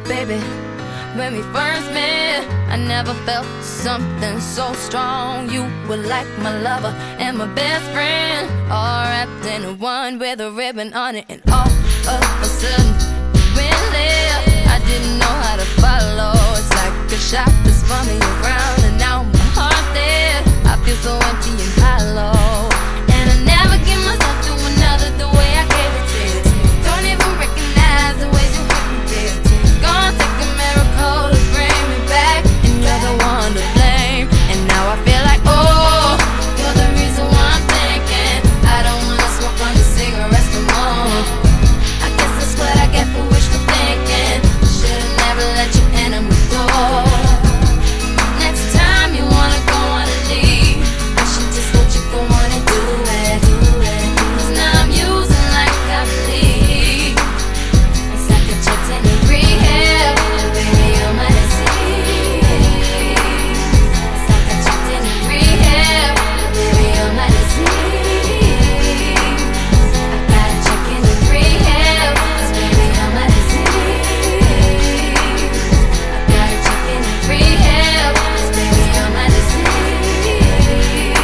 Baby, when we first met, I never felt something so strong. You were like my lover and my best friend, all wrapped in one with a ribbon on it. And all of a sudden, you went left. I didn't know how to follow. It's like a shot that spun me around, and now my heart's there. I feel so empty and hollow, and I never give myself to another the way I gave it to you. Don't even recognize the ways you hurt me, dear. Gonna take a miracle to bring me back, and you're the one to blame. And now I feel like, oh, you're the reason why I'm thinking I don't wanna smoke on the cigarettes no more. I guess that's what I get for wishful thinking. Should've never let you enter my door. Next time you wanna go on a leave, I should just let you go on and do it. 'Cause now I'm using like I believe. It's like a checked in a rehab, and baby, you're my disease. It's like I checked in a rehab, and baby, you're my disease. I gotta check in a rehab, 'cause baby, you're my disease. I gotta check in a rehab, 'cause baby, you're my disease.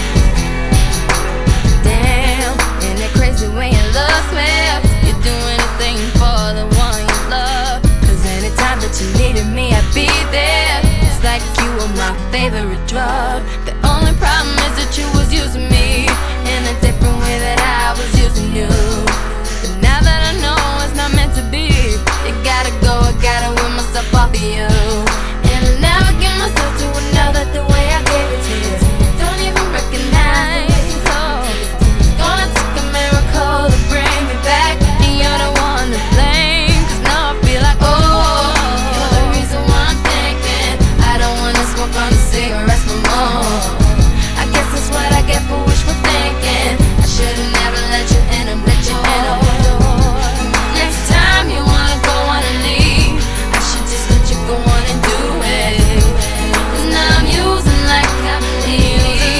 Damn, isn't it crazy when your love smells? You do anything for the one you love. 'Cause anytime that you needed me, I'd be there. It's like you were my favorite drug. The only problem is that you was using me in a different way that I was using you. But now that I know it's not meant to be, you gotta go, I gotta win myself off of you. And I'll never give myself to another the way I gave it to you. Don't even recognize. Gonna take a miracle to bring me back, and you're the one to blame. 'Cause now I feel like, oh, you're the reason why I'm thinking I don't wanna smoke on the cigarettes no more. I guess that's what I get for wishful thinking. I should've never let you in and let you in my door. Next time you wanna go on and leave, I should just let you go on and do it. 'Cause now I'm using like I believe.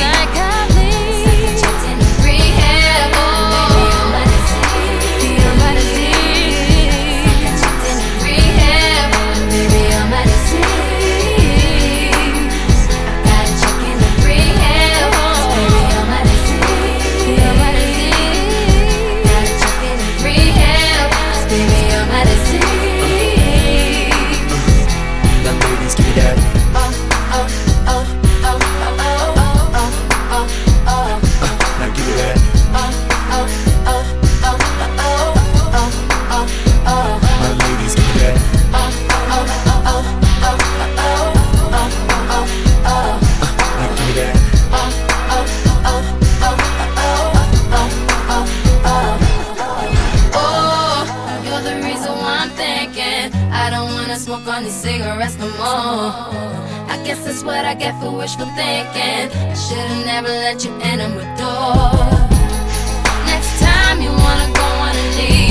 Smoke on these cigarettes no more. I guess that's what I get for wishful thinking. I should've never let you enter my door. Next time you wanna go on and leave,